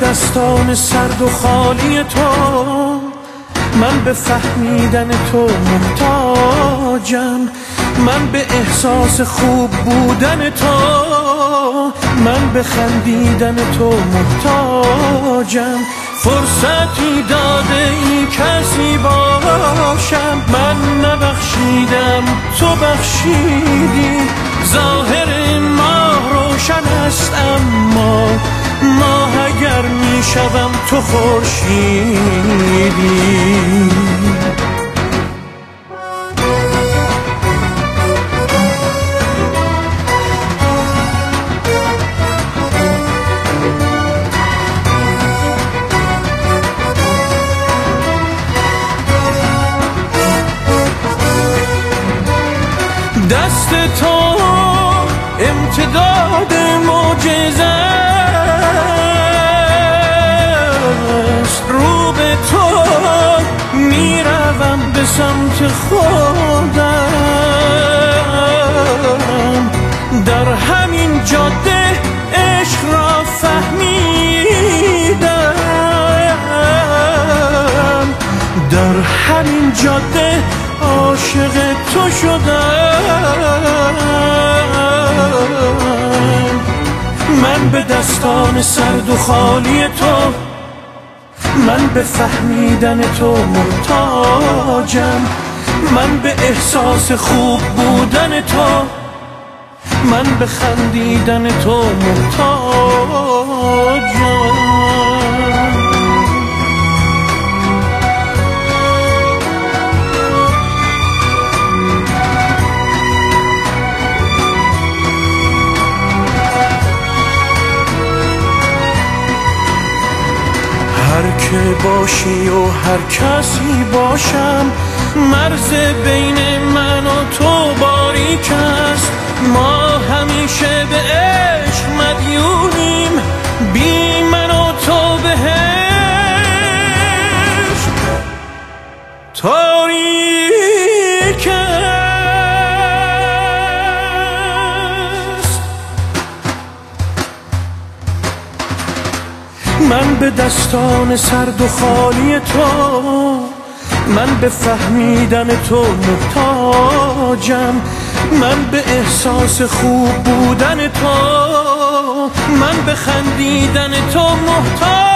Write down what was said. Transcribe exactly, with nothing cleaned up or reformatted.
دستان سرد و خالی تو، من به فهمیدن تو محتاجم، من به احساس خوب بودن تو، من به خندیدن تو محتاجم. فرصتی داده ای کسی باشم، من نبخشیدم تو بخشیدی. ظاهر ما روشن است اما ماه اگر می شوم تو خورشیدی. دست تو امتداد معجزه است، رو به تو میروم به سمت خودم. در همین جاده عشق را فهمیدم، در همین جاده عاشق تو شدم. من به دستان سرد و خالی تو، من به فهمیدن تو محتاجم، من به احساس خوب بودن تو، من به خندیدن تو محتاجم. هر که باشی و هر کسی باشم، مرز بین من و تو باریک است. ما همیشه به عشق مدیونیم، بی من و تو بهشت تاریک است. من به دستان سرد و خالی تو، من به فهمیدن تو محتاجم، من به احساس خوب بودن تو، من به خندیدن تو محتاجم.